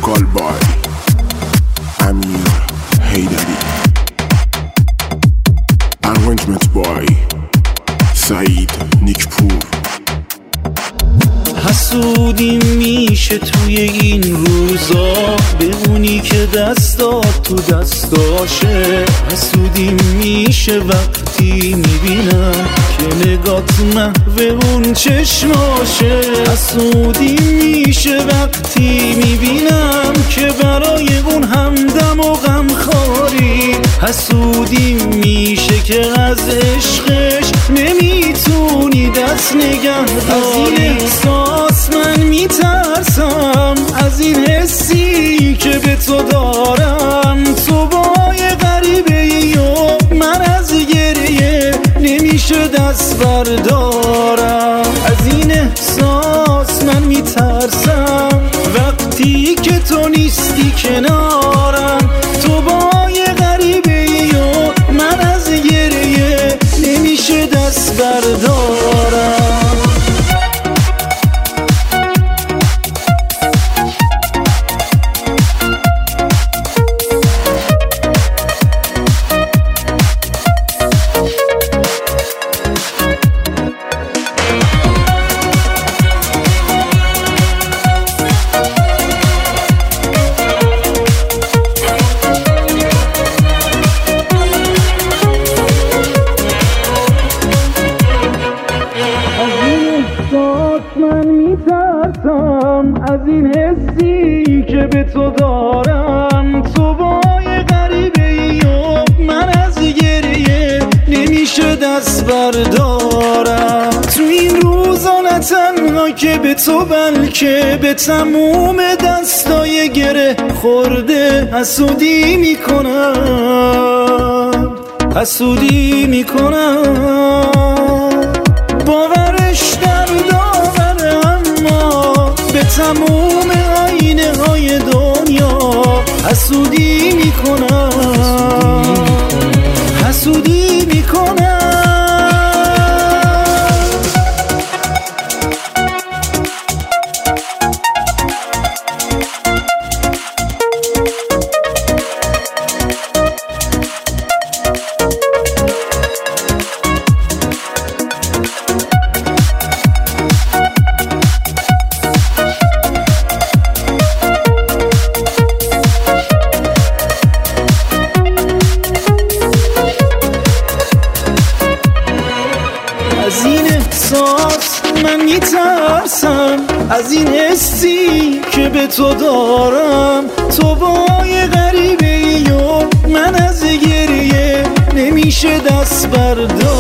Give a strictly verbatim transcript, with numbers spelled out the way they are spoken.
Call by Amir Haydari. Arrangement by سعید نیکپور. حسودی میشه توی این روزا به اونی که دستات تو دستاشه. حسودی میشه وقتی میبینم که نگات محو اون چشماشه. حسودی میشه وقتی میبینم که برای اون همدم و غمخواری. حسودی میشه که از عشقش نمیتونی دست نگه داری. احساس من میترسم از این حسی که به تو دارم. تو با یه غریبه ای و من از گریه نمیشه دست بردارم. از این احساس من میترسم وقتی که تو نیستی کنارم. تو با یه غریبه ای و من از گریه نمیشه دست بردارم. من میترسم از این حسی که به تو دارم. تو با یه غریبه ای و من از گریه نمیشه دست بردارم. تو این روزا نه تنها که به تو بلکه به تموم دستای گره خورده حسودی میکنم. حسودی میکنم باورش در داوره، اما به تموم آینه های دنیا حسودی میکنم. حسودی میکنم. از این احساس من میترسم از این حسی که به تو دارم. تو با یه غریبه ای و من از گریه نمیشه دست بردارم.